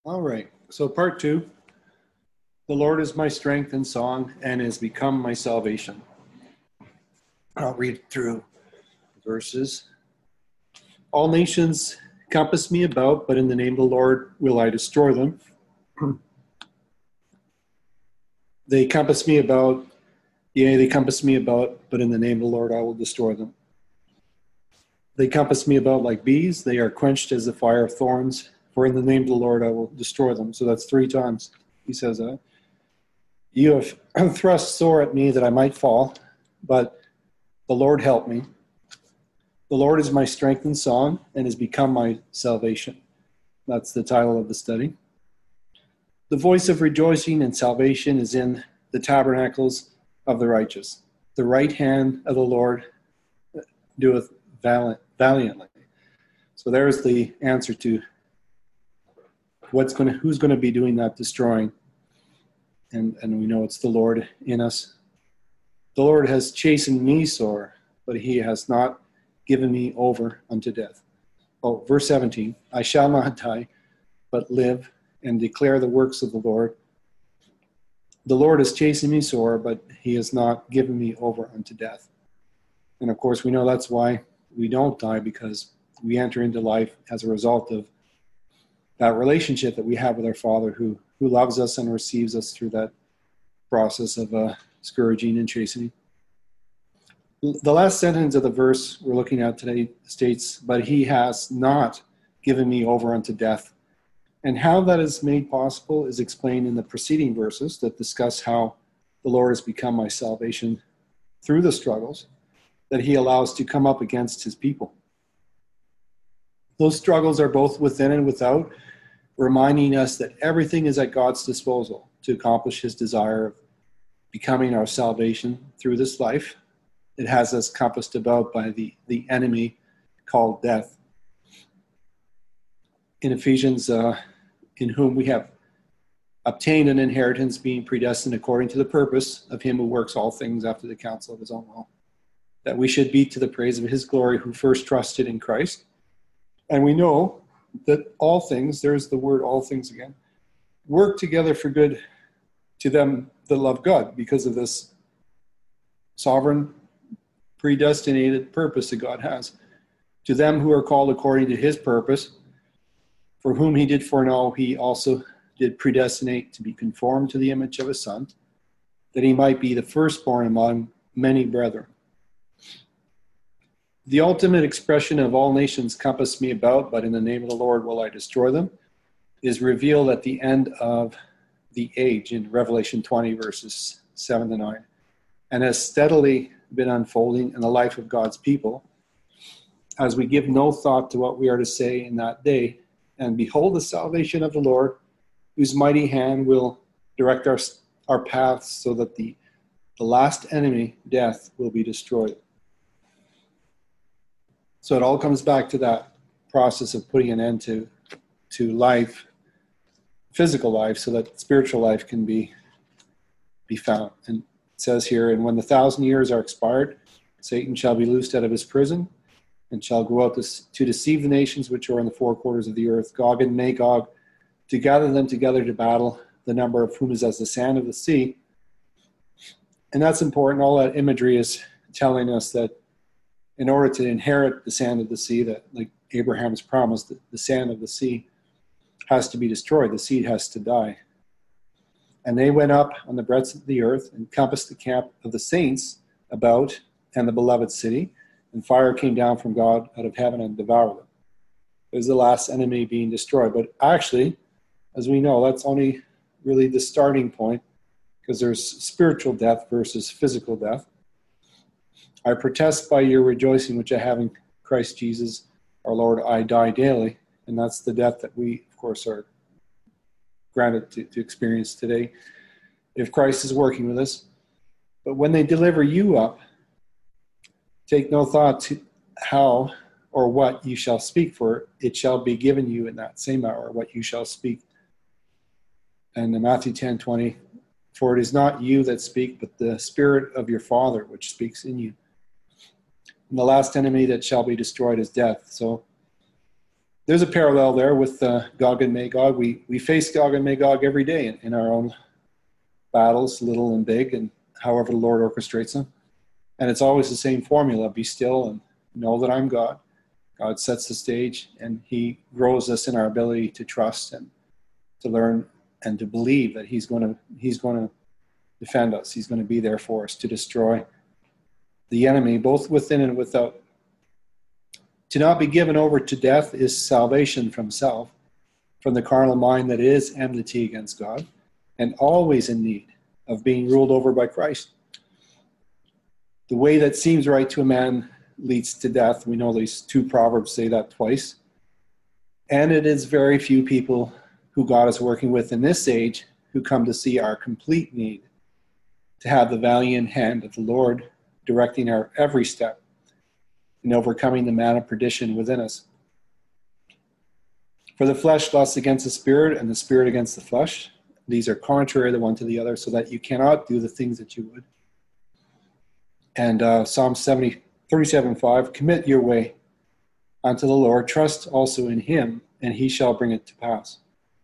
All right. So part 2, the Lord is my strength and song and has become my salvation. I'll read through verses. All nations compass me about, but in the name of the Lord will I destroy them. They compass me about, yea, they compass me about, but in the name of the Lord I will destroy them. They compass me about like bees, they are quenched as the fire of thorns, for in the name of the Lord I will destroy them. So that's 3 times he says that. You have thrust sore at me that I might fall, but the Lord help me. The Lord is my strength and song and has become my salvation. That's the title of the study. The voice of rejoicing and salvation is in the tabernacles of the righteous. The right hand of the Lord doeth valiantly. So there's the answer to who's going to be doing that destroying. And we know it's the Lord in us. The Lord has chastened me sore, but he has not given me over unto death. Oh, verse 17, I shall not die, but live and declare the works of the Lord. The Lord has chastened me sore, but he has not given me over unto death. And of course, we know that's why we don't die, because we enter into life as a result of that relationship that we have with our Father who loves us and receives us through that process of scourging and chastening. The last sentence of the verse we're looking at today states, but he has not given me over unto death. And how that is made possible is explained in the preceding verses that discuss how the Lord has become my salvation through the struggles that he allows to come up against his people. Those struggles are both within and without, reminding us that everything is at God's disposal to accomplish his desire of becoming our salvation through this life. It has us compassed about by the enemy called death. In Ephesians, in whom we have obtained an inheritance, being predestined according to the purpose of him who works all things after the counsel of his own will, that we should be to the praise of his glory who first trusted in Christ. And we know that all things, there's the word all things again, work together for good to them that love God, because of this sovereign, predestinated purpose that God has. To them who are called according to his purpose, for whom he did foreknow, he also did predestinate to be conformed to the image of his Son, that he might be the firstborn among many brethren. The ultimate expression of all nations compass me about, but in the name of the Lord will I destroy them, is revealed at the end of the age in Revelation 20, verses 7 to 9, and has steadily been unfolding in the life of God's people as we give no thought to what we are to say in that day. And behold the salvation of the Lord, whose mighty hand will direct our paths so that the last enemy, death, will be destroyed. So it all comes back to that process of putting an end to life, physical life, so that spiritual life can be found. And it says here, and when the 1,000 years are expired, Satan shall be loosed out of his prison and shall go out to deceive the nations which are in the four quarters of the earth, Gog and Magog, to gather them together to battle, the number of whom is as the sand of the sea. And that's important. All that imagery is telling us that in order to inherit the sand of the sea, that like Abraham's promised, the sand of the sea has to be destroyed. The seed has to die. And they went up on the breadth of the earth and compassed the camp of the saints about and the beloved city. And fire came down from God out of heaven and devoured them. It was the last enemy being destroyed. But actually, as we know, that's only really the starting point, because there's spiritual death versus physical death. I protest by your rejoicing, which I have in Christ Jesus, our Lord, I die daily. And that's the death that we, of course, are granted to experience today, if Christ is working with us. But when they deliver you up, take no thought to how or what you shall speak, for it shall be given you in that same hour what you shall speak. And in Matthew 10:20, for it is not you that speak, but the Spirit of your Father which speaks in you. And the last enemy that shall be destroyed is death. So there's a parallel there with Gog and Magog. We face Gog and Magog every day in our own battles, little and big, and however the Lord orchestrates them. And it's always the same formula: be still and know that I'm God. God sets the stage, and he grows us in our ability to trust and to learn and to believe that he's going to defend us. He's going to be there for us to destroy the enemy, both within and without. To not be given over to death is salvation from self, from the carnal mind that is enmity against God, and always in need of being ruled over by Christ. The way that seems right to a man leads to death. We know these two proverbs say that twice. And it is very few people who God is working with in this age who come to see our complete need to have the valiant hand of the Lord directing our every step in overcoming the man of perdition within us. For the flesh lusts against the spirit, and the spirit against the flesh. These are contrary the one to the other, so that you cannot do the things that you would. And Psalm 37:5, commit your way unto the Lord, trust also in him, and he shall bring it to pass.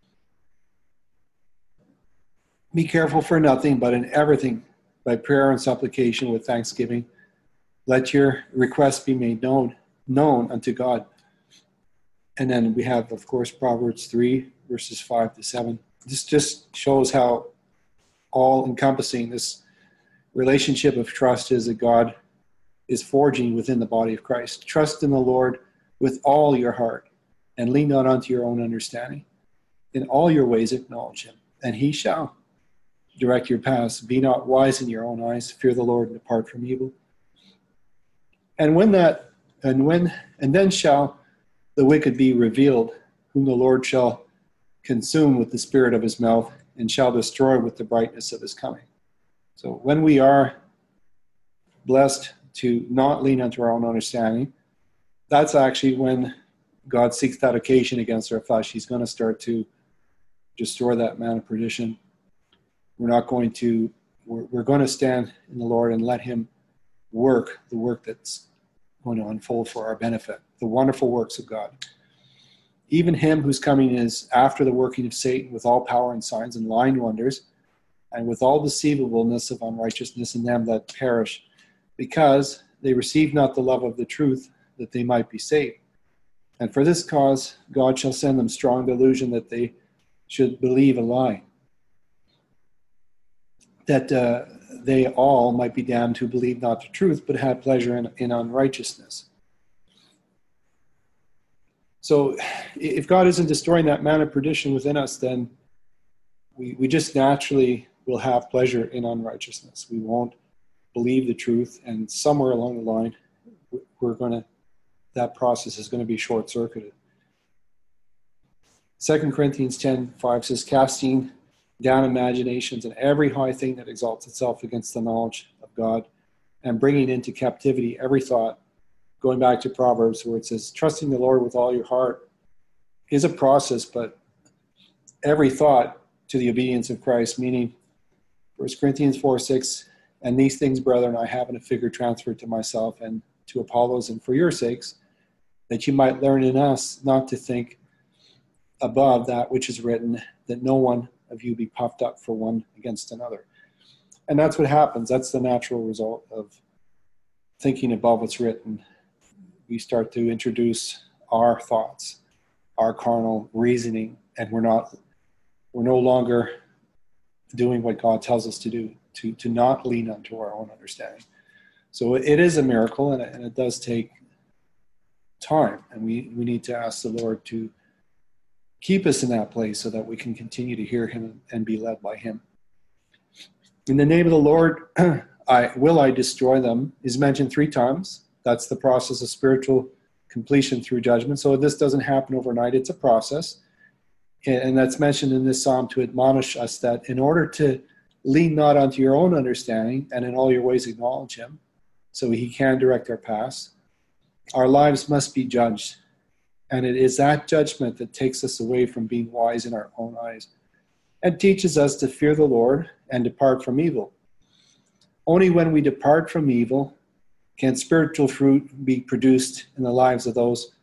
Be careful for nothing, but in everything, by prayer and supplication with thanksgiving, let your requests be made known unto God. And then we have, of course, Proverbs 3, verses 5-7. This just shows how all-encompassing this relationship of trust is that God is forging within the body of Christ. Trust in the Lord with all your heart, and lean not unto your own understanding. In all your ways acknowledge him, and he shall direct your paths. Be not wise in your own eyes. Fear the Lord and depart from evil. And then shall the wicked be revealed, whom the Lord shall consume with the spirit of his mouth, and shall destroy with the brightness of his coming. So when we are blessed to not lean unto our own understanding, that's actually when God seeks that occasion against our flesh. He's going to start to destroy that man of perdition. We're going to stand in the Lord and let him work the work that's going to unfold for our benefit, the wonderful works of God. Even him whose coming is after the working of Satan with all power and signs and lying wonders, and with all deceivableness of unrighteousness in them that perish, because they receive not the love of the truth, that they might be saved. And for this cause God shall send them strong delusion, that they should believe a lie, that they all might be damned who believe not the truth, but had pleasure in unrighteousness. So if God isn't destroying that man of perdition within us, then we just naturally will have pleasure in unrighteousness. We won't believe the truth, and somewhere along the line, that process is going to be short-circuited. 2 Corinthians 10:5 says, casting down imaginations and every high thing that exalts itself against the knowledge of God, and bringing into captivity every thought, going back to Proverbs where it says, trusting the Lord with all your heart is a process, but every thought to the obedience of Christ, meaning 1 Corinthians 4:6, and these things, brethren, I have in a figure transferred to myself and to Apollos, and for your sakes, that you might learn in us not to think above that which is written, that no one of you be puffed up for one against another. And that's what happens. That's the natural result of thinking above what's written. We start to introduce our thoughts, our carnal reasoning, and we're no longer doing what God tells us to do, to not lean unto our own understanding. So it is a miracle, and it does take time, and we need to ask the Lord to keep us in that place so that we can continue to hear him and be led by him. In the name of the Lord, I destroy them is mentioned 3 times. That's the process of spiritual completion through judgment. So this doesn't happen overnight. It's a process. And that's mentioned in this psalm to admonish us that in order to lean not unto your own understanding, and in all your ways acknowledge him, so he can direct our paths, our lives must be judged. And it is that judgment that takes us away from being wise in our own eyes and teaches us to fear the Lord and depart from evil. Only when we depart from evil can spiritual fruit be produced in the lives of those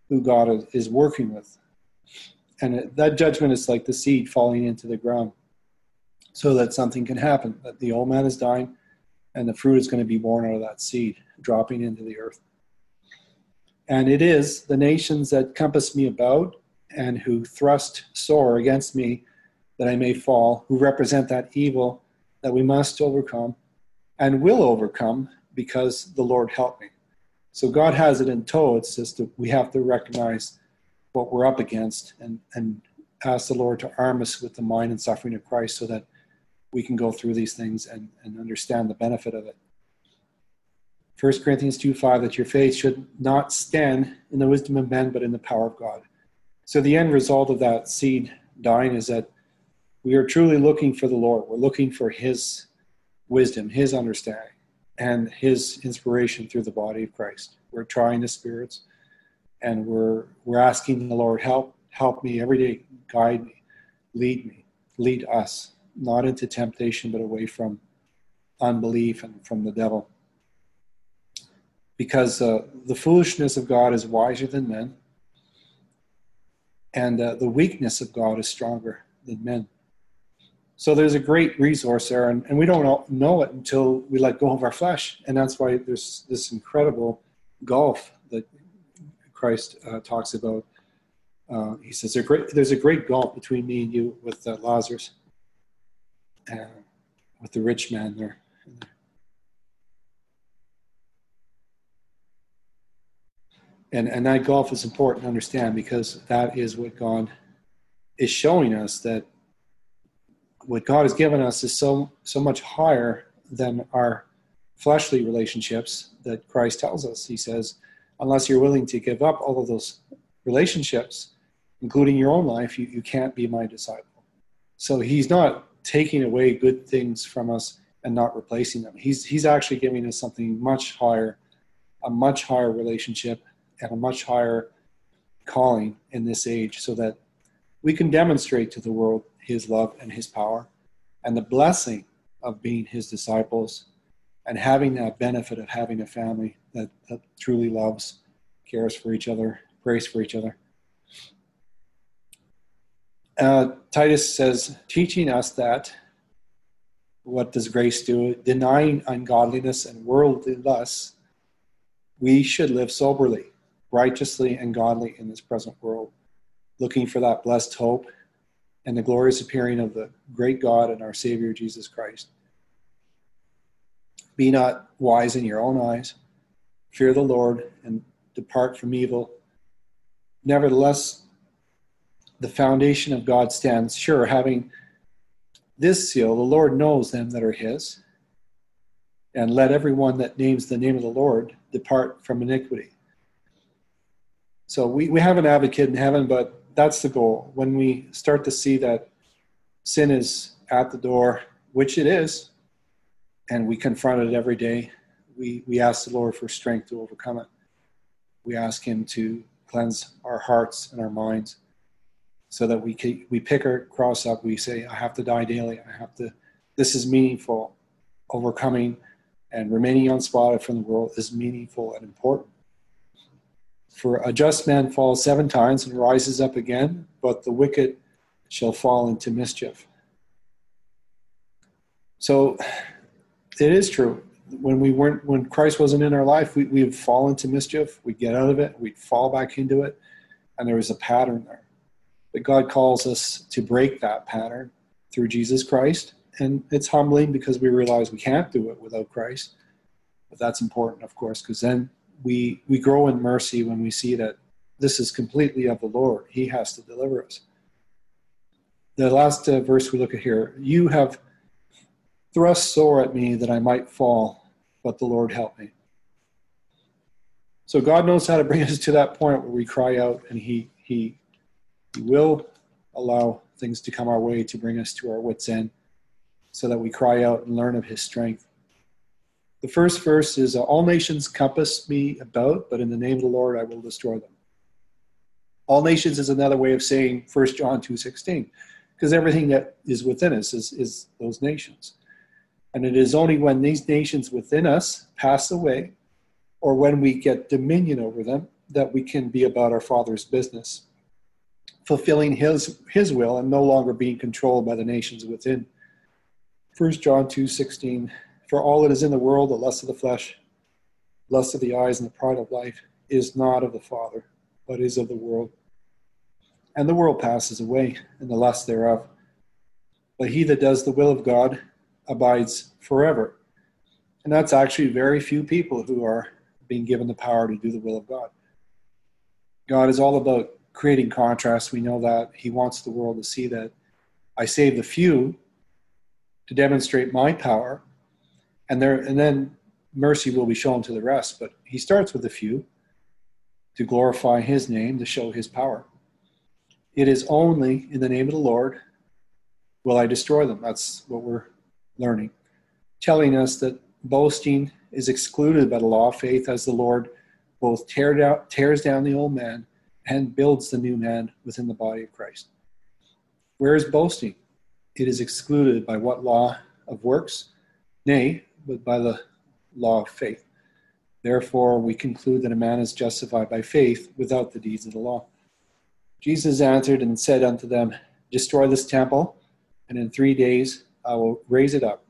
who God is working with. And that judgment is like the seed falling into the ground so that something can happen, that the old man is dying and the fruit is going to be born out of that seed, dropping into the earth. And it is the nations that compass me about and who thrust sore against me that I may fall, who represent that evil that we must overcome and will overcome because the Lord helped me. So God has it in tow. It's just that we have to recognize what we're up against and ask the Lord to arm us with the mind and suffering of Christ so that we can go through these things and understand the benefit of it. 1 Corinthians 2:5, that your faith should not stand in the wisdom of men, but in the power of God. So the end result of that seed dying is that we are truly looking for the Lord. We're looking for his wisdom, his understanding, and his inspiration through the body of Christ. We're trying the spirits, and we're asking the Lord, help me every day, guide me, lead us, not into temptation, but away from unbelief and from the devil. Because the foolishness of God is wiser than men, and the weakness of God is stronger than men. So there's a great resource there, and we don't know it until we let go of our flesh. And that's why there's this incredible gulf that Christ talks about. He says, there's a great gulf between me and you with Lazarus, with the rich man there. And that gulf is important to understand, because that is what God is showing us, that what God has given us is so much higher than our fleshly relationships that Christ tells us. He says, unless you're willing to give up all of those relationships, including your own life, you can't be my disciple. So he's not taking away good things from us and not replacing them. He's actually giving us something much higher, a much higher relationship and a much higher calling in this age, so that we can demonstrate to the world his love and his power and the blessing of being his disciples and having that benefit of having a family that truly loves, cares for each other, prays for each other. Titus says, teaching us that, what does grace do? Denying ungodliness and worldly lusts, we should live soberly, righteously, and godly in this present world, looking for that blessed hope and the glorious appearing of the great God and our Savior, Jesus Christ. Be not wise in your own eyes. Fear the Lord and depart from evil. Nevertheless, the foundation of God stands sure, having this seal: the Lord knows them that are his. And let everyone that names the name of the Lord depart from iniquity. So we have an advocate in heaven, but that's the goal. When we start to see that sin is at the door, which it is, and we confront it every day, we ask the Lord for strength to overcome it. We ask him to cleanse our hearts and our minds so that we pick our cross up. We say, I have to die daily. This is meaningful. Overcoming and remaining unspotted from the world is meaningful and important. For a just man falls 7 times and rises up again, but the wicked shall fall into mischief. So it is true. When Christ wasn't in our life, we would fall into mischief. We'd get out of it. We'd fall back into it. And there was a pattern there. But God calls us to break that pattern through Jesus Christ. And it's humbling because we realize we can't do it without Christ. But that's important, of course, because then we grow in mercy when we see that this is completely of the Lord. He has to deliver us. The last verse we look at here, you have thrust sore at me that I might fall, but the Lord help me. So God knows how to bring us to that point where we cry out, and he will allow things to come our way to bring us to our wits' end so that we cry out and learn of his strength. The first verse is, all nations compass me about, but in the name of the Lord I will destroy them. All nations is another way of saying 1 John 2:16, because everything that is within us is those nations. And it is only when these nations within us pass away, or when we get dominion over them, that we can be about our Father's business, fulfilling his will and no longer being controlled by the nations within. 1 John 2:16, for all that is in the world, the lust of the flesh, lust of the eyes, and the pride of life, is not of the Father, but is of the world. And the world passes away, and the lust thereof. But he that does the will of God abides forever. And that's actually very few people who are being given the power to do the will of God. God is all about creating contrast. We know that. He wants the world to see that I save the few to demonstrate my power, and then mercy will be shown to the rest. But he starts with the few to glorify his name, to show his power. It is only in the name of the Lord will I destroy them. That's what we're learning. Telling us that boasting is excluded by the law of faith, as the Lord both tears down the old man and builds the new man within the body of Christ. Where is boasting? It is excluded by what law of works? Nay, but by the law of faith. Therefore, we conclude that a man is justified by faith without the deeds of the law. Jesus answered and said unto them, destroy this temple, and in 3 days I will raise it up.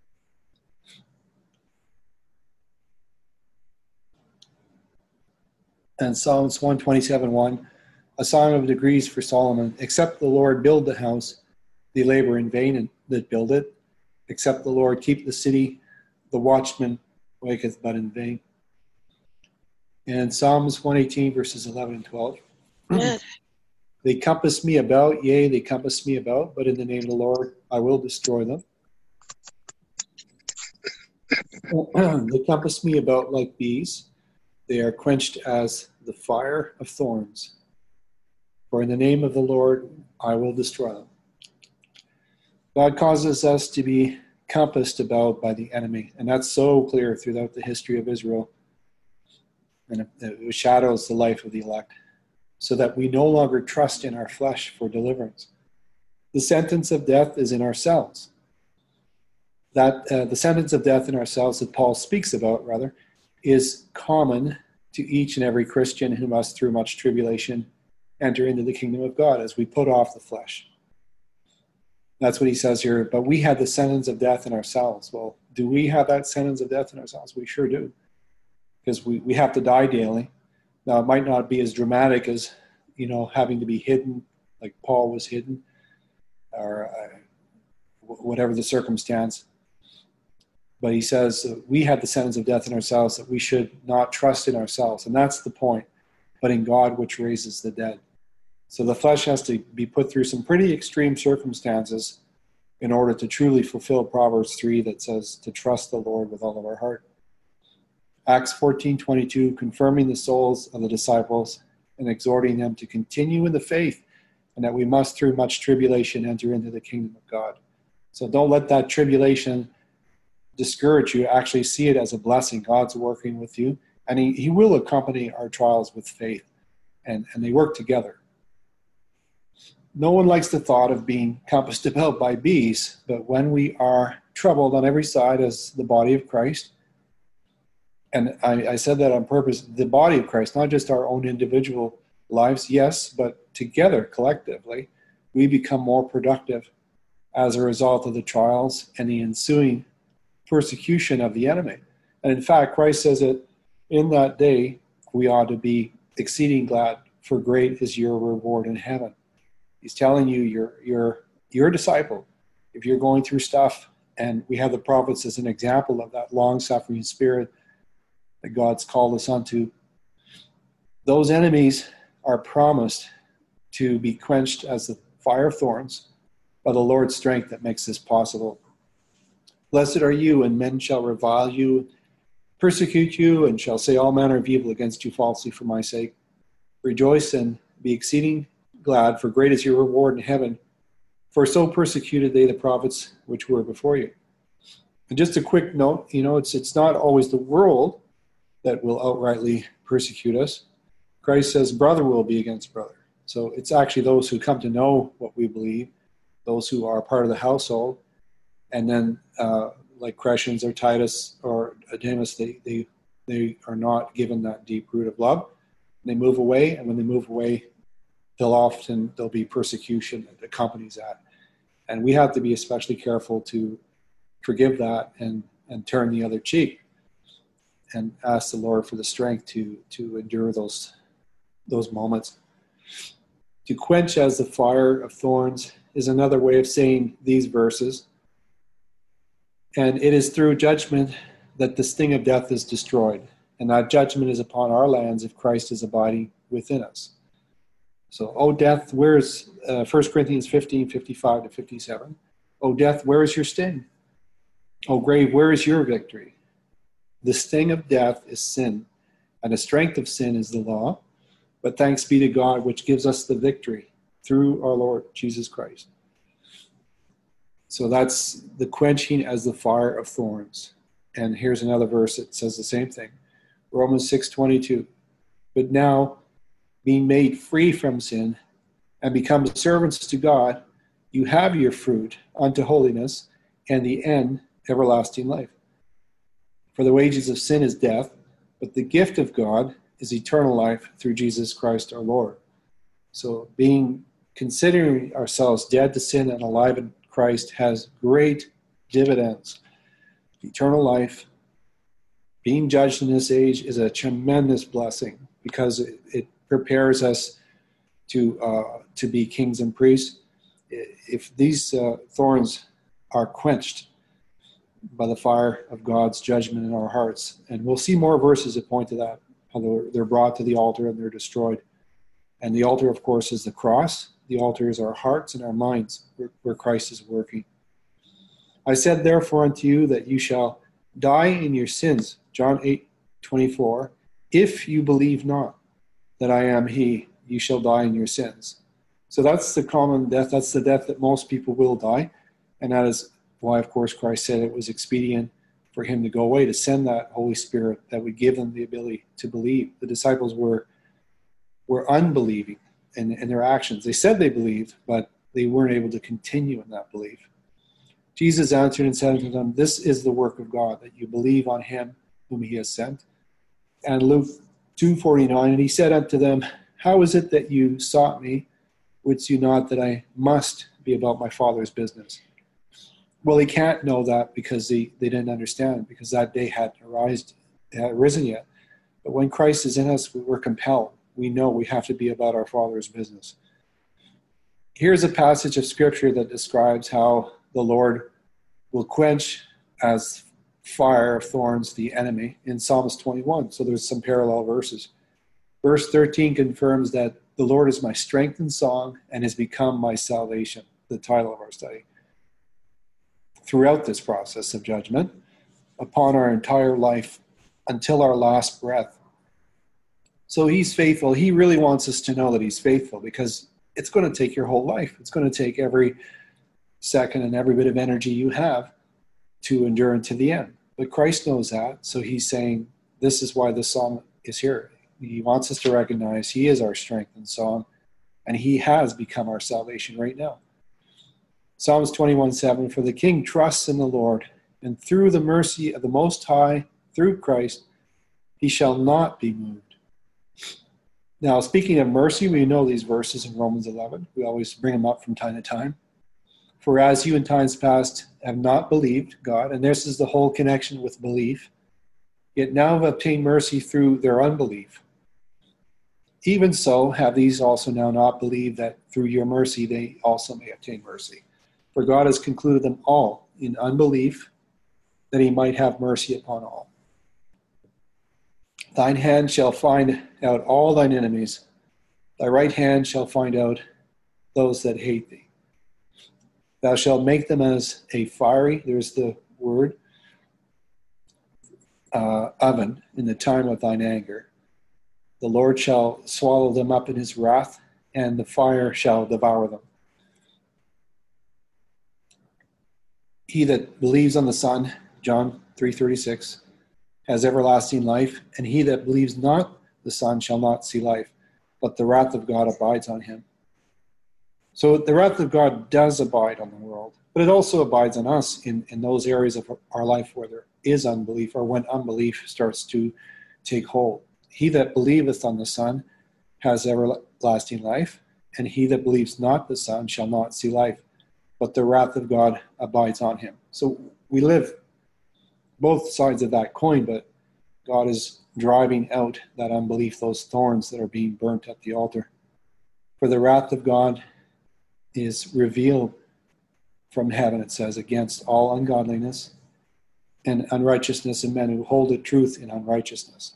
And Psalms 127:1, a song of degrees for Solomon. Except the Lord build the house, they labor in vain that build it. Except the Lord keep the city, the watchman waketh but in vain. And Psalms 118, verses 11 and 12. Amen. They compass me about, yea, they compass me about, but in the name of the Lord I will destroy them. They compass me about like bees. They are quenched as the fire of thorns. For in the name of the Lord I will destroy them. God causes us to be compassed about by the enemy, and that's so clear throughout the history of Israel. And it shadows the life of the elect, so that we no longer trust in our flesh for deliverance. The sentence of death is in ourselves. The sentence of death in ourselves that Paul speaks about, rather, is common to each and every Christian who must, through much tribulation, enter into the kingdom of God as we put off the flesh. That's what he says here. But we had the sentence of death in ourselves. Well, do we have that sentence of death in ourselves? We sure do. Because we have to die daily. Now, it might not be as dramatic as, having to be hidden, like Paul was hidden, or whatever the circumstance. But he says we have the sentence of death in ourselves, that we should not trust in ourselves. And that's the point, but in God which raises the dead. So the flesh has to be put through some pretty extreme circumstances in order to truly fulfill Proverbs 3 that says to trust the Lord with all of our heart. Acts 14:22, confirming the souls of the disciples and exhorting them to continue in the faith, and that we must, through much tribulation, enter into the kingdom of God. So don't let that tribulation discourage you. Actually see it as a blessing. God's working with you, and he will accompany our trials with faith, and they work together. No one likes the thought of being compassed about by bees, but when we are troubled on every side as the body of Christ, and I said that on purpose, the body of Christ, not just our own individual lives, yes, but together, collectively, we become more productive as a result of the trials and the ensuing persecution of the enemy. And in fact, Christ says that in that day, we ought to be exceeding glad, for great is your reward in heaven. He's telling you, you're a disciple. If you're going through stuff, and we have the prophets as an example of that long-suffering spirit that God's called us unto, those enemies are promised to be quenched as the fire of thorns by the Lord's strength that makes this possible. Blessed are you, and men shall revile you, persecute you, and shall say all manner of evil against you falsely for my sake. Rejoice and be exceeding glad, for great is your reward in heaven. For so persecuted they the prophets which were before you. And just a quick note, it's not always the world that will outrightly persecute us. Christ says brother will be against brother. So it's actually those who come to know what we believe, those who are part of the household, and then like Crescens or Titus or Demas, they are not given that deep root of love. They move away, and when they move away, there'll be persecution that accompanies that. And we have to be especially careful to forgive that and turn the other cheek and ask the Lord for the strength to endure those moments. To quench as the fire of thorns is another way of saying these verses. And it is through judgment that the sting of death is destroyed. And that judgment is upon our lands if Christ is abiding within us. So, O death, where's 1 Corinthians 15, 55 to 57? O death, where is your sting? O grave, where is your victory? The sting of death is sin, and the strength of sin is the law. But thanks be to God, which gives us the victory through our Lord Jesus Christ. So that's the quenching as the fire of thorns. And here's another verse that says the same thing. Romans 6:22. But now, being made free from sin and become servants to God, you have your fruit unto holiness, and the end, everlasting life. For the wages of sin is death, but the gift of God is eternal life through Jesus Christ our Lord. So considering ourselves dead to sin and alive in Christ has great dividends. Eternal life, being judged in this age, is a tremendous blessing because it prepares us to be kings and priests. If these thorns are quenched by the fire of God's judgment in our hearts, and we'll see more verses that point to that, how they're brought to the altar and they're destroyed. And the altar, of course, is the cross. The altar is our hearts and our minds where Christ is working. I said, therefore, unto you that you shall die in your sins, John 8:24, if you believe not that I am he, you shall die in your sins. So that's the common death. That's the death that most people will die. And that is why, of course, Christ said it was expedient for him to go away, to send that Holy Spirit that would give them the ability to believe. The disciples were unbelieving in their actions. They said they believed, but they weren't able to continue in that belief. Jesus answered and said unto them, this is the work of God, that you believe on him whom he has sent. And Luke 2:49, and he said unto them, how is it that you sought me? Wouldst you not that I must be about my Father's business? Well, they can't know that because they didn't understand, because that day hadn't arisen yet. But when Christ is in us, we're compelled. We know we have to be about our Father's business. Here's a passage of Scripture that describes how the Lord will quench as fire of thorns the enemy in Psalms 21. So there's some parallel verses. Verse 13 confirms that the Lord is my strength and song and has become my salvation, the title of our study. Throughout this process of judgment, upon our entire life, until our last breath. So he's faithful. He really wants us to know that he's faithful, because it's going to take your whole life. It's going to take every second and every bit of energy you have to endure unto the end. But Christ knows that, so he's saying this is why this psalm is here. He wants us to recognize he is our strength and song, and he has become our salvation right now. Psalms 21:7, for the king trusts in the Lord, and through the mercy of the Most High, through Christ, he shall not be moved. Now, speaking of mercy, we know these verses in Romans 11. We always bring them up from time to time. For as you in times past have not believed God, and this is the whole connection with belief, yet now have obtained mercy through their unbelief. Even so have these also now not believed, that through your mercy they also may obtain mercy. For God has concluded them all in unbelief, that he might have mercy upon all. Thine hand shall find out all thine enemies. Thy right hand shall find out those that hate thee. Thou shalt make them as a fiery, there's the word, oven in the time of thine anger. The Lord shall swallow them up in his wrath, and the fire shall devour them. He that believes on the Son, John 3:36, has everlasting life, and he that believes not the Son shall not see life, but the wrath of God abides on him. So the wrath of God does abide on the world, but it also abides on us in those areas of our life where there is unbelief, or when unbelief starts to take hold. He that believeth on the Son has everlasting life, and he that believes not the Son shall not see life, but the wrath of God abides on him. So we live both sides of that coin, but God is driving out that unbelief, those thorns that are being burnt at the altar. For the wrath of God is revealed from heaven, it says, against all ungodliness and unrighteousness in men who hold the truth in unrighteousness.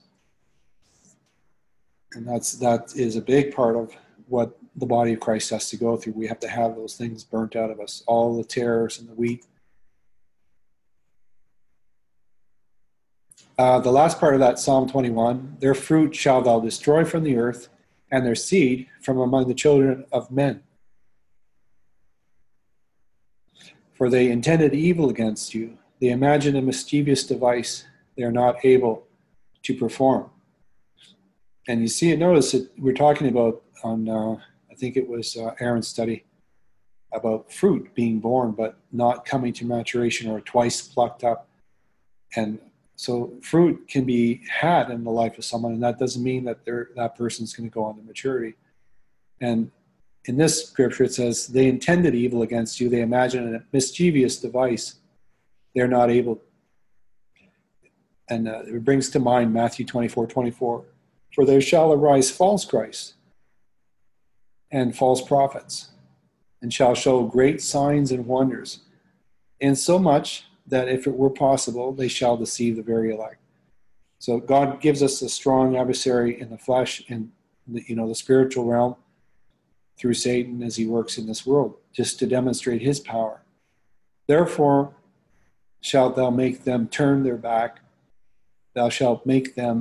And that is a big part of what the body of Christ has to go through. We have to have those things burnt out of us, all the tares and the wheat. The last part of that, Psalm 21, their fruit shall thou destroy from the earth, and their seed from among the children of men. For they intended evil against you. They imagined a mischievous device they are not able to perform. And you see it, notice that we're talking about on, I think it was Aaron's study, about fruit being born but not coming to maturation or twice plucked up. And so fruit can be had in the life of someone, and that doesn't mean that that person's going to go on to maturity. And in this scripture, it says, they intended evil against you. They imagined a mischievous device. They're not able. And it brings to mind Matthew 24:24. For there shall arise false Christs and false prophets, and shall show great signs and wonders, insomuch that if it were possible, they shall deceive the very elect. So God gives us a strong adversary in the flesh, in the spiritual realm, through Satan as he works in this world, just to demonstrate his power. Therefore shalt thou make them turn their back. Thou shalt make them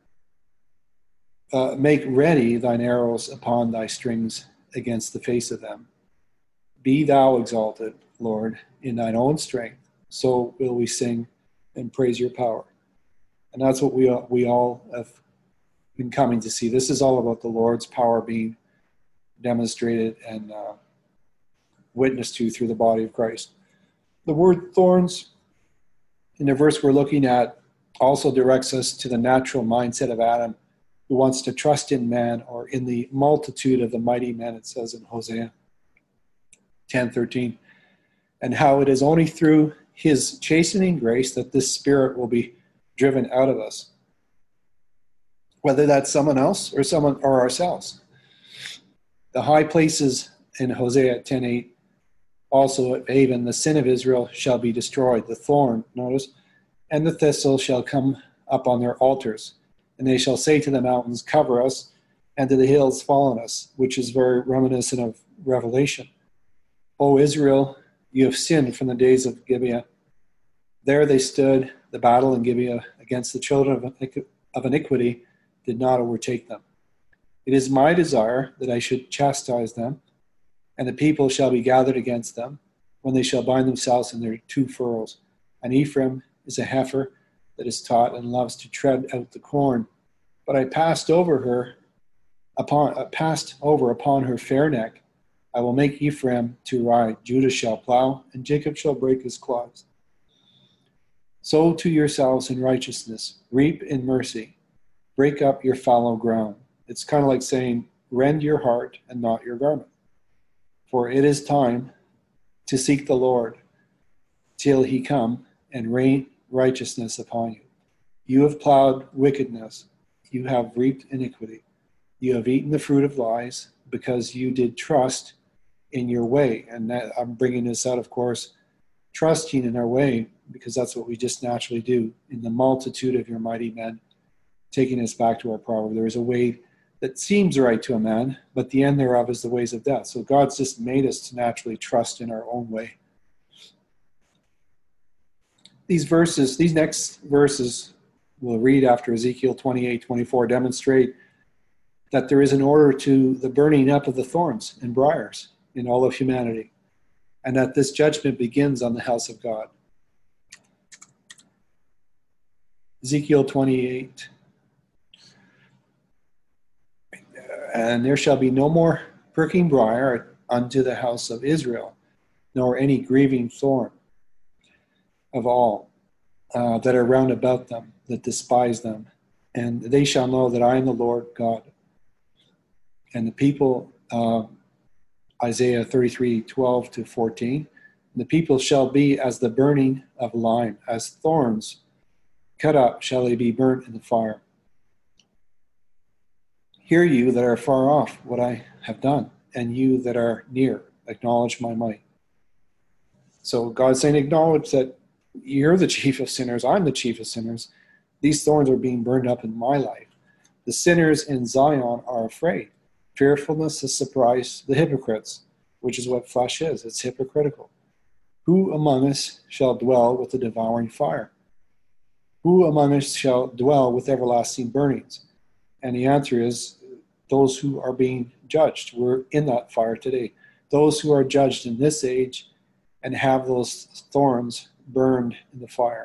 make ready thine arrows upon thy strings against the face of them. Be thou exalted, Lord, in thine own strength. So will we sing and praise your power. And that's what we all have been coming to see. This is all about the Lord's power being demonstrated and witnessed to through the body of Christ. The word thorns in the verse we're looking at also directs us to the natural mindset of Adam, who wants to trust in man or in the multitude of the mighty men, it says in Hosea 10:13, and how it is only through his chastening grace that this spirit will be driven out of us, whether that's someone else or ourselves. The high places in Hosea 10:8, also at Avon, the sin of Israel shall be destroyed. The thorn, notice, and the thistle shall come up on their altars. And they shall say to the mountains, cover us, and to the hills, fall on us, which is very reminiscent of Revelation. O Israel, you have sinned from the days of Gibeah. There they stood, the battle in Gibeah against the children of iniquity did not overtake them. It is my desire that I should chastise them, and the people shall be gathered against them, when they shall bind themselves in their two furrows. And Ephraim is a heifer that is taught and loves to tread out the corn. But I passed over upon her fair neck. I will make Ephraim to ride. Judah shall plow, and Jacob shall break his clods. Sow to yourselves in righteousness, reap in mercy, break up your fallow ground. It's kind of like saying, rend your heart and not your garment. For it is time to seek the Lord till he come and rain righteousness upon you. You have plowed wickedness. You have reaped iniquity. You have eaten the fruit of lies because you did trust in your way. And that, I'm bringing this out, of course, trusting in our way, because that's what we just naturally do. In the multitude of your mighty men, taking us back to our proverb, there is a way that seems right to a man, but the end thereof is the ways of death. So God's just made us to naturally trust in our own way. These next verses we'll read after Ezekiel 28:24 demonstrate that there is an order to the burning up of the thorns and briars in all of humanity, and that this judgment begins on the house of God. Ezekiel 28, and there shall be no more pricking briar unto the house of Israel, nor any grieving thorn of all that are round about them, that despise them. And they shall know that I am the Lord God. And the people, Isaiah 33:12-14, the people shall be as the burning of lime, as thorns cut up shall they be burnt in the fire. Hear you that are far off what I have done, and you that are near, acknowledge my might. So God's saying, acknowledge that you're the chief of sinners, I'm the chief of sinners. These thorns are being burned up in my life. The sinners in Zion are afraid. Fearfulness has surprised the hypocrites, which is what flesh is. It's hypocritical. Who among us shall dwell with the devouring fire? Who among us shall dwell with everlasting burnings? And the answer is those who are being judged. We're in that fire today. Those who are judged in this age and have those thorns burned in the fire.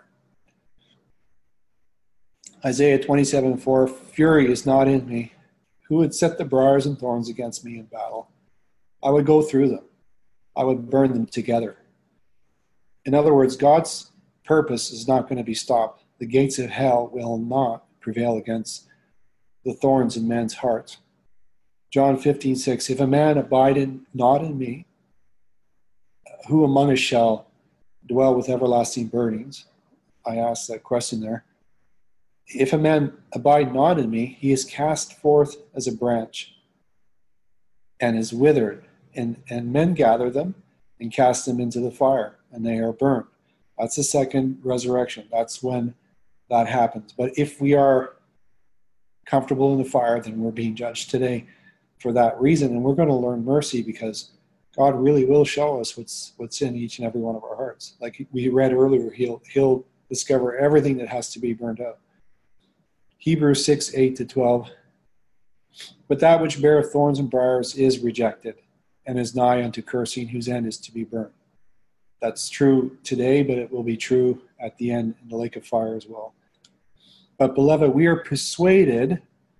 Isaiah 27:4, fury is not in me. Who would set the briars and thorns against me in battle? I would go through them. I would burn them together. In other words, God's purpose is not going to be stopped. The gates of hell will not prevail against the thorns in men's hearts. John 15:6, if a man abide not in me, who among us shall dwell with everlasting burnings? I asked that question there. If a man abide not in me, he is cast forth as a branch and is withered, and men gather them and cast them into the fire, and they are burned. That's the second resurrection. That's when that happens. But if we are comfortable in the fire, then we're being judged today for that reason. And we're going to learn mercy because God really will show us what's in each and every one of our hearts. Like we read earlier, he'll discover everything that has to be burned up. Hebrews 6:8-12. But that which beareth thorns and briars is rejected, and is nigh unto cursing, whose end is to be burnt. That's true today, but it will be true at the end in the lake of fire as well. But beloved, we are persuaded,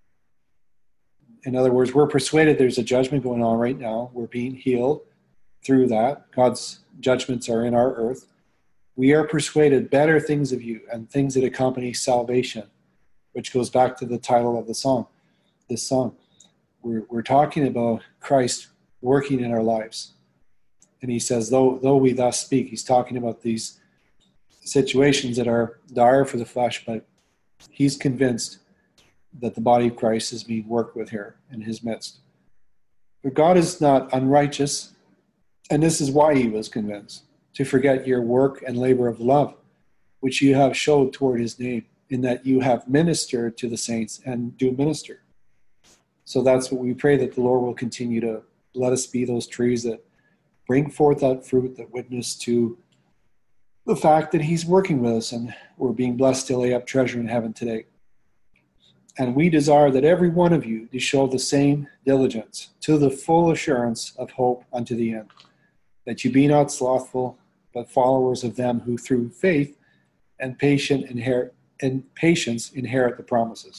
in other words, we're persuaded there's a judgment going on right now. We're being healed through that. God's judgments are in our earth. We are persuaded better things of you and things that accompany salvation, which goes back to the title of the song, this song. We're talking about Christ working in our lives. And he says, though we thus speak, he's talking about these situations that are dire for the flesh, but he's convinced that the body of Christ is being worked with here in his midst. But God is not unrighteous, and this is why he was convinced, to forget your work and labor of love, which you have showed toward his name, in that you have ministered to the saints and do minister. So that's what we pray, that the Lord will continue to let us be those trees that bring forth that fruit that witness to the fact that he's working with us and we're being blessed to lay up treasure in heaven today. And we desire that every one of you do show the same diligence to the full assurance of hope unto the end, that you be not slothful, but followers of them who through faith and patience inherit the promises.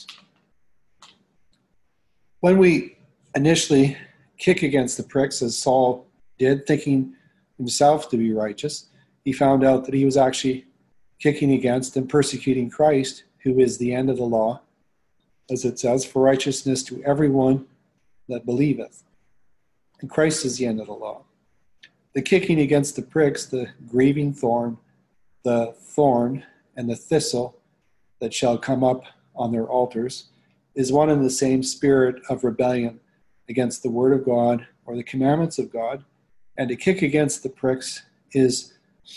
When we initially kick against the pricks, as Saul did, thinking himself to be righteous, he found out that he was actually kicking against and persecuting Christ, who is the end of the law, as it says, for righteousness to everyone that believeth. And Christ is the end of the law. The kicking against the pricks, the grieving thorn, the thorn and the thistle that shall come up on their altars, is one and the same spirit of rebellion against the word of God or the commandments of God. And to kick against the pricks is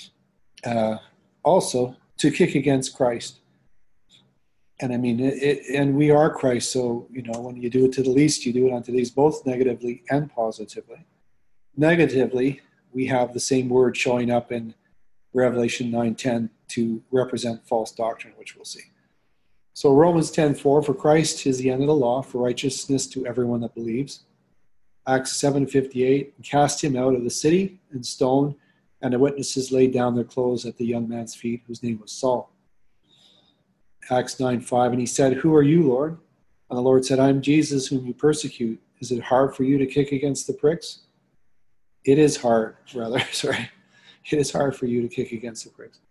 also to kick against Christ. And I mean, and we are Christ, so, when you do it to the least, you do it unto these, both negatively and positively. Negatively, we have the same word showing up in Revelation 9:10 to represent false doctrine, which we'll see. So Romans 10:4, for Christ is the end of the law, for righteousness to everyone that believes. Acts 7:58, cast him out of the city and stoned, and the witnesses laid down their clothes at the young man's feet, whose name was Saul. Acts 9:5, and he said, who are you, Lord? And the Lord said, I'm Jesus whom you persecute. Is it hard for you to kick against the pricks? It is hard, rather, sorry. It is hard for you to kick against the pricks.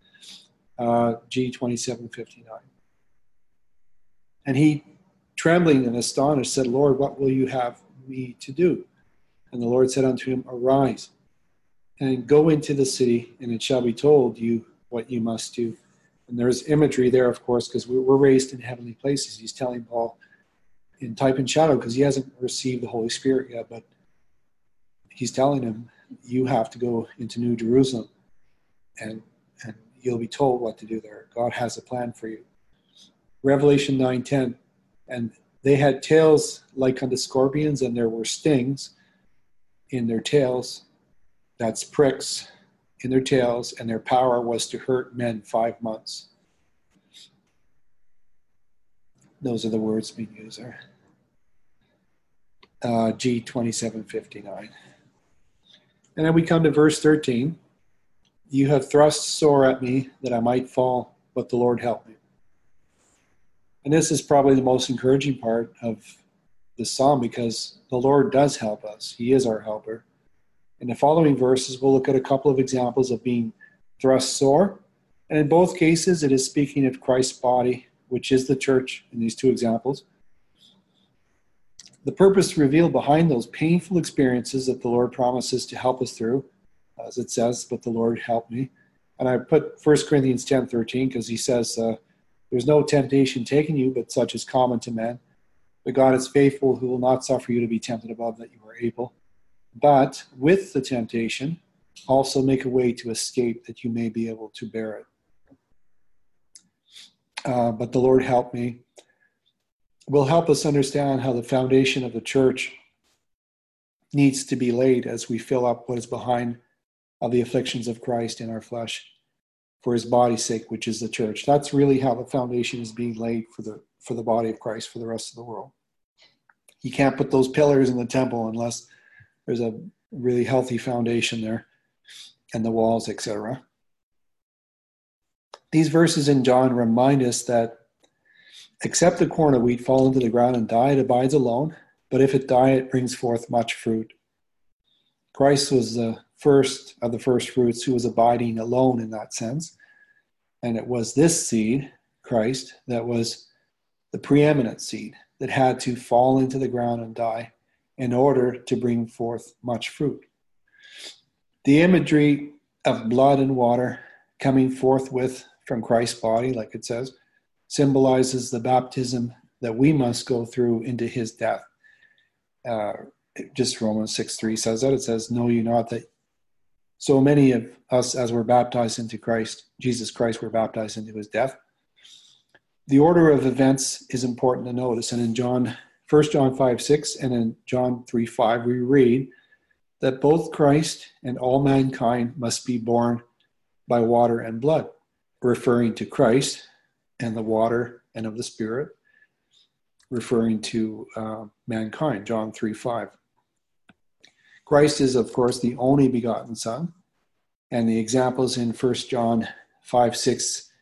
G27:59. And he, trembling and astonished, said, Lord, what will you have me to do? And the Lord said unto him, Arise, and go into the city, and it shall be told you what you must do. And there's imagery there, of course, because we're raised in heavenly places. He's telling Paul in type and shadow, because he hasn't received the Holy Spirit yet, but he's telling him, you have to go into New Jerusalem, and you'll be told what to do there. God has a plan for you. Revelation 9:10, and they had tails like unto scorpions, and there were stings in their tails, that's pricks in their tails, and their power was to hurt men 5 months. Those are the words being used there. G2759. And then we come to verse 13. You have thrust sore at me that I might fall, but the Lord helped me. And this is probably the most encouraging part of the psalm, because the Lord does help us. He is our helper. In the following verses, we'll look at a couple of examples of being thrust sore. And in both cases, it is speaking of Christ's body, which is the church in these two examples. The purpose revealed behind those painful experiences that the Lord promises to help us through, as it says, but the Lord helped me. And I put 1 Corinthians 10:13 because he says, there's no temptation taken you, but such is common to men. But God is faithful, who will not suffer you to be tempted above that you are able. But with the temptation, also make a way to escape, that you may be able to bear it. But the Lord helped me will help us understand how the foundation of the church needs to be laid as we fill up what is behind of the afflictions of Christ in our flesh for his body's sake, which is the church. That's really how the foundation is being laid for the body of Christ for the rest of the world. You can't put those pillars in the temple unless there's a really healthy foundation there and the walls, etc. These verses in John remind us that except the corn of wheat fall into the ground and die, it abides alone, but if it die, it brings forth much fruit. Christ was the first of the first fruits who was abiding alone in that sense. And it was this seed, Christ, that was the preeminent seed that had to fall into the ground and die in order to bring forth much fruit. The imagery of blood and water coming forthwith from Christ's body, like it says, symbolizes the baptism that we must go through into his death. Just Romans 6:3 says that. It says, know you not that so many of us, as we're baptized into Christ, Jesus Christ, were baptized into his death. The order of events is important to notice. And in 1 John 5:6 and in John 3:5, we read that both Christ and all mankind must be born by water and blood, referring to Christ and the water and of the Spirit, referring to mankind, John 3:5. Christ is, of course, the only begotten Son, and the examples in 1 John 5:6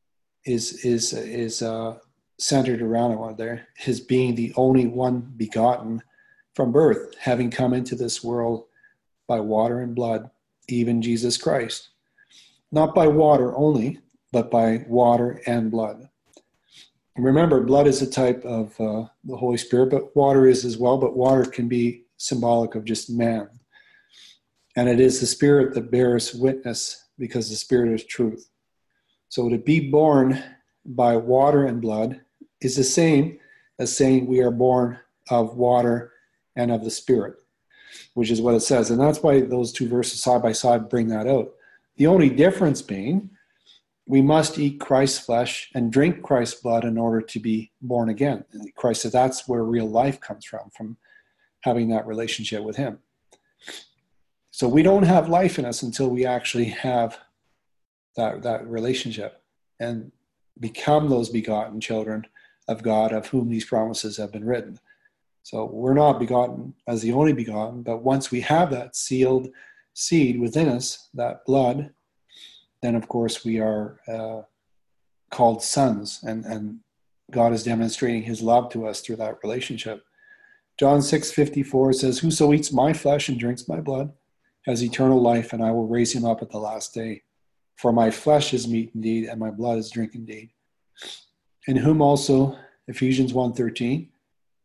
is centered around one there, his being the only one begotten from birth, having come into this world by water and blood, even Jesus Christ. Not by water only, but by water and blood. Remember, blood is a type of the Holy Spirit, but water is as well, but water can be symbolic of just man. And it is the Spirit that bears witness, because the Spirit is truth. So to be born by water and blood is the same as saying we are born of water and of the Spirit, which is what it says. And that's why those two verses side by side bring that out. The only difference being, we must eat Christ's flesh and drink Christ's blood in order to be born again. And Christ said that's where real life comes from having that relationship with him. So we don't have life in us until we actually have that relationship and become those begotten children of God, of whom these promises have been written. So we're not begotten as the only begotten, but once we have that sealed seed within us, that blood, then of course we are called sons, and God is demonstrating his love to us through that relationship. John 6:54 says, whoso eats my flesh and drinks my blood has eternal life, and I will raise him up at the last day. For my flesh is meat indeed, and my blood is drink indeed. In whom also, Ephesians 1:13,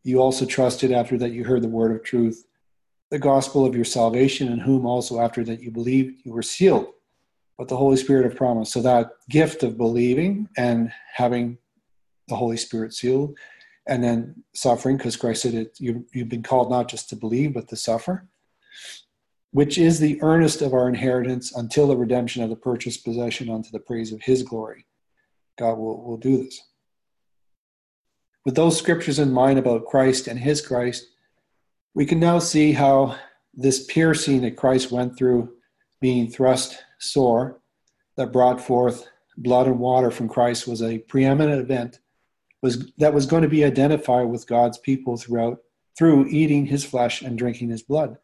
You also trusted after that you heard the word of truth, the gospel of your salvation, in whom also after that you believed, you were sealed with the Holy Spirit of promise. So that gift of believing and having the Holy Spirit sealed, and then suffering, because Christ said it, you've been called not just to believe, but to suffer, which is the earnest of our inheritance until the redemption of the purchased possession unto the praise of his glory. God will do this. With those scriptures in mind about Christ and his Christ, we can now see how this piercing that Christ went through, being thrust sore, that brought forth blood and water from Christ, was a preeminent event that was going to be identified with God's people through eating his flesh and drinking his blood,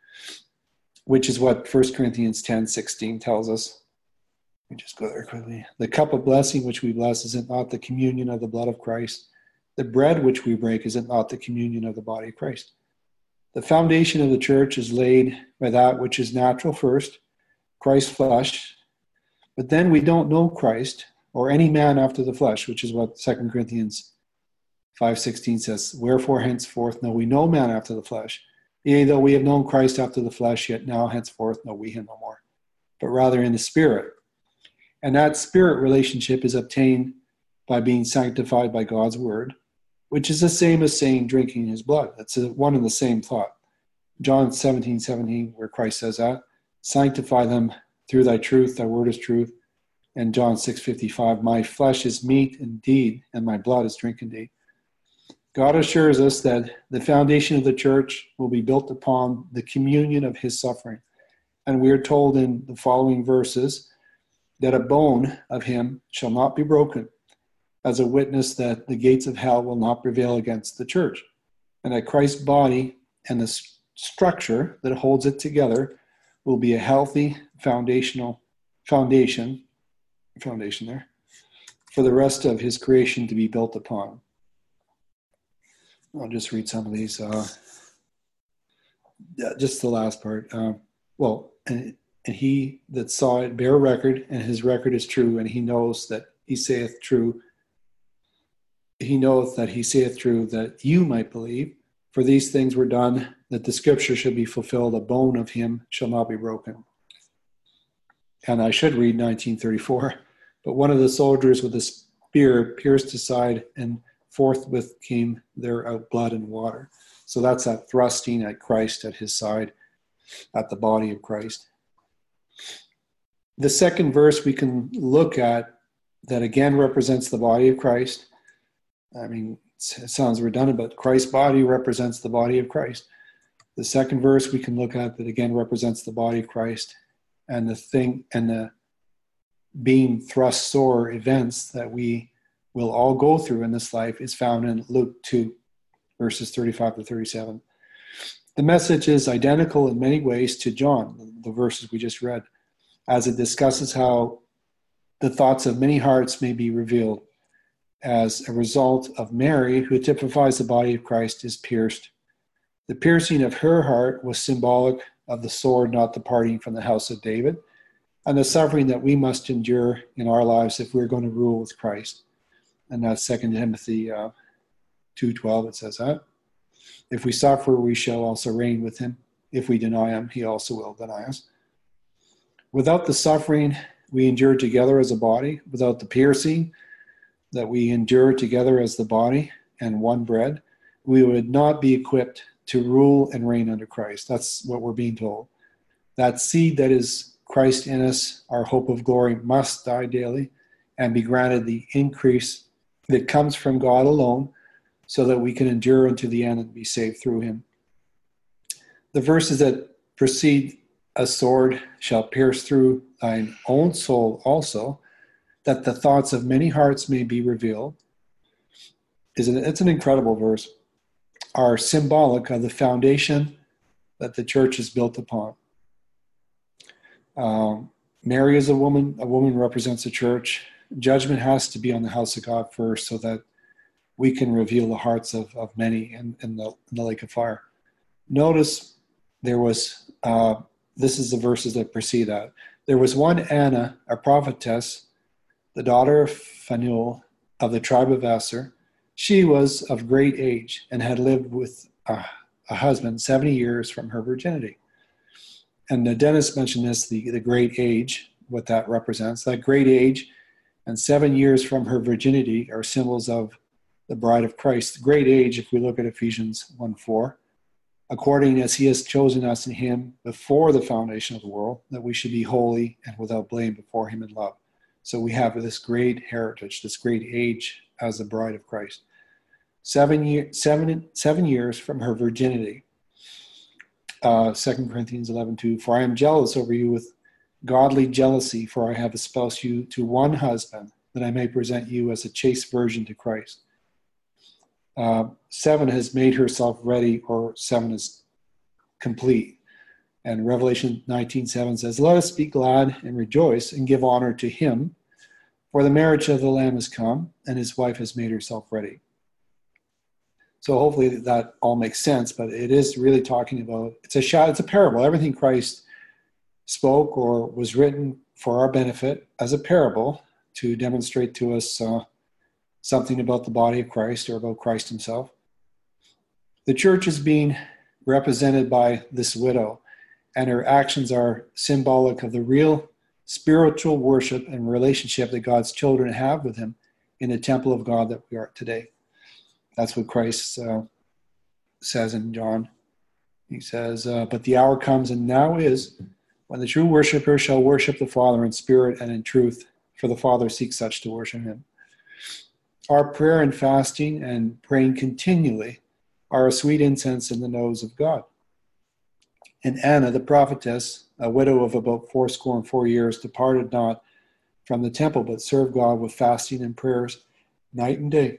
which is what 1 Corinthians 10:16 tells us. Let me just go there quickly. The cup of blessing which we bless, is it not the communion of the blood of Christ? The bread which we break, is it not the communion of the body of Christ? The foundation of the church is laid by that which is natural first, Christ's flesh. But then we don't know Christ or any man after the flesh, which is what 2 Corinthians 5:16 says. Wherefore henceforth know we no man after the flesh. Yea, though we have known Christ after the flesh, yet now henceforth know we him no more, but rather in the Spirit. And that Spirit relationship is obtained by being sanctified by God's word, which is the same as saying drinking his blood. It's one and the same thought. John 17:17, where Christ says that, sanctify them through thy truth, thy word is truth. And John 6:55, my flesh is meat indeed, and my blood is drink indeed. God assures us that the foundation of the church will be built upon the communion of his suffering. And we are told in the following verses that a bone of him shall not be broken, as a witness that the gates of hell will not prevail against the church, and that Christ's body and the structure that holds it together will be a healthy foundation there for the rest of his creation to be built upon. I'll just read some of these. Just the last part. And he that saw it bear record, and his record is true, and he knows that he saith true. He knoweth that he saith true, that you might believe. For these things were done, that the scripture should be fulfilled. A bone of him shall not be broken. And I should read 19:34. But one of the soldiers with a spear pierced his side, and forthwith came there out blood and water. So that's that thrusting at Christ, at his side, at the body of Christ. The second verse we can look at that again represents the body of Christ. I mean, it sounds redundant, but Christ's body represents the body of Christ. The second verse we can look at that again represents the body of Christ, and the being thrust sore events that we will all go through in this life is found in Luke 2, verses 35 to 37. The message is identical in many ways to John, the verses we just read, as it discusses how the thoughts of many hearts may be revealed. As a result of Mary, who typifies the body of Christ, is pierced. The piercing of her heart was symbolic of the sword not departing from the house of David, and the suffering that we must endure in our lives if we're going to rule with Christ. And that's 2 Timothy 2:12, it says that. If we suffer, we shall also reign with him. If we deny him, he also will deny us. Without the suffering we endure together as a body, without the piercing that we endure together as the body and one bread, we would not be equipped to rule and reign under Christ. That's what we're being told. That seed that is Christ in us, our hope of glory, must die daily and be granted the increase that comes from God alone, so that we can endure unto the end and be saved through him. The verses that precede, a sword shall pierce through thine own soul also, that the thoughts of many hearts may be revealed. It's an incredible verse. Are symbolic of the foundation that the church is built upon. Mary is a woman. A woman represents the church. Judgment has to be on the house of God first, so that we can reveal the hearts of many in the lake of fire. Notice there was, this is the verses that precede that. There was one Anna, a prophetess, the daughter of Phanuel of the tribe of Asher. She was of great age and had lived with a husband 70 years from her virginity. And Dennis mentioned this, the great age, what that represents. That great age and 7 years from her virginity are symbols of the bride of Christ. The great age, if we look at Ephesians 1:4, according as he has chosen us in him before the foundation of the world, that we should be holy and without blame before him in love. So we have this great heritage, this great age as the bride of Christ. 7 years from her virginity. 2 Corinthians 11:2, for I am jealous over you with godly jealousy, for I have espoused you to one husband, that I may present you as a chaste virgin to Christ. 7 has made herself ready, or 7 is complete. And Revelation 19:7 says, let us be glad and rejoice and give honor to him, for the marriage of the Lamb has come, and his wife has made herself ready. So hopefully that all makes sense, but it is really talking about, it's a parable. Everything Christ spoke or was written for our benefit as a parable to demonstrate to us something about the body of Christ or about Christ himself. The church is being represented by this widow, and her actions are symbolic of the real spiritual worship and relationship that God's children have with him in the temple of God that we are today. That's what Christ says in John. He says, but the hour comes, and now is, when the true worshiper shall worship the Father in spirit and in truth, for the Father seeks such to worship him. Our prayer and fasting and praying continually are a sweet incense in the nose of God. And Anna, the prophetess, a widow of about 84 years, departed not from the temple, but served God with fasting and prayers night and day.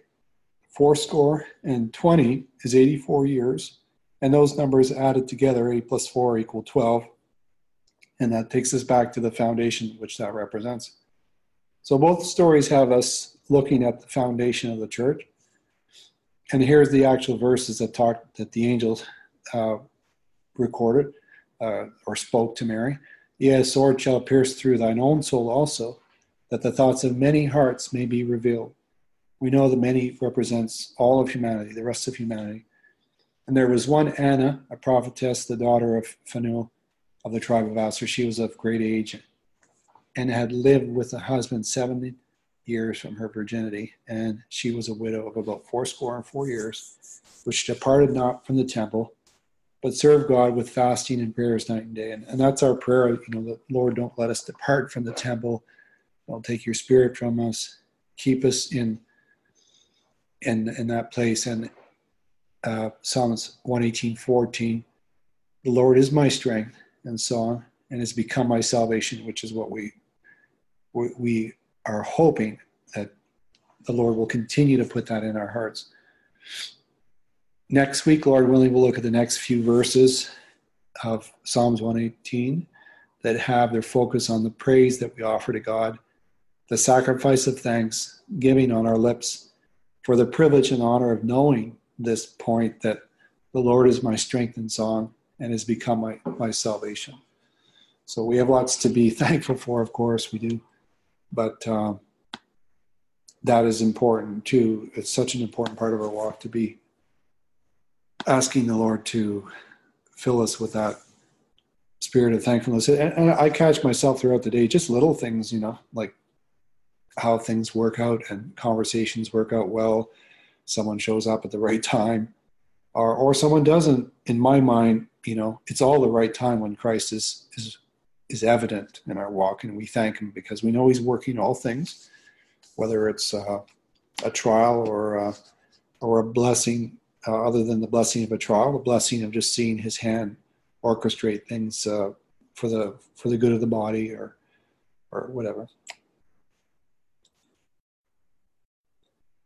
80 is 84 years, and those numbers added together, 8 plus 4 equal 12, and that takes us back to the foundation which that represents. So both stories have us looking at the foundation of the church, and here's the actual verses that the angels recorded or spoke to Mary. Yea, a sword shall pierce through thine own soul also, that the thoughts of many hearts may be revealed. We know that many represents all of humanity, the rest of humanity. And there was one Anna, a prophetess, the daughter of Phanuel of the tribe of Asher. She was of great age and had lived with a husband 70 years from her virginity. And she was a widow of about 84 years, which departed not from the temple, but served God with fasting and prayers night and day. And that's our prayer, that Lord, don't let us depart from the temple. Don't take your spirit from us. Keep us in that place. And Psalms 118:14, the Lord is my strength, and so on, and has become my salvation, which is what we are hoping that the Lord will continue to put that in our hearts. Next week, Lord willing, we'll look at the next few verses of Psalms 118 that have their focus on the praise that we offer to God, the sacrifice of thanks, giving on our lips, for the privilege and honor of knowing this point that the Lord is my strength and song and has become my salvation. So we have lots to be thankful for, of course we do, but that is important too. It's such an important part of our walk to be asking the Lord to fill us with that spirit of thankfulness. And I catch myself throughout the day, just little things, like how things work out and conversations work out well. Someone shows up at the right time, or someone doesn't. In my mind, it's all the right time when Christ is evident in our walk, and we thank him because we know he's working all things, whether it's a trial or a blessing, other than the blessing of a trial, the blessing of just seeing his hand orchestrate things for the good of the body or whatever.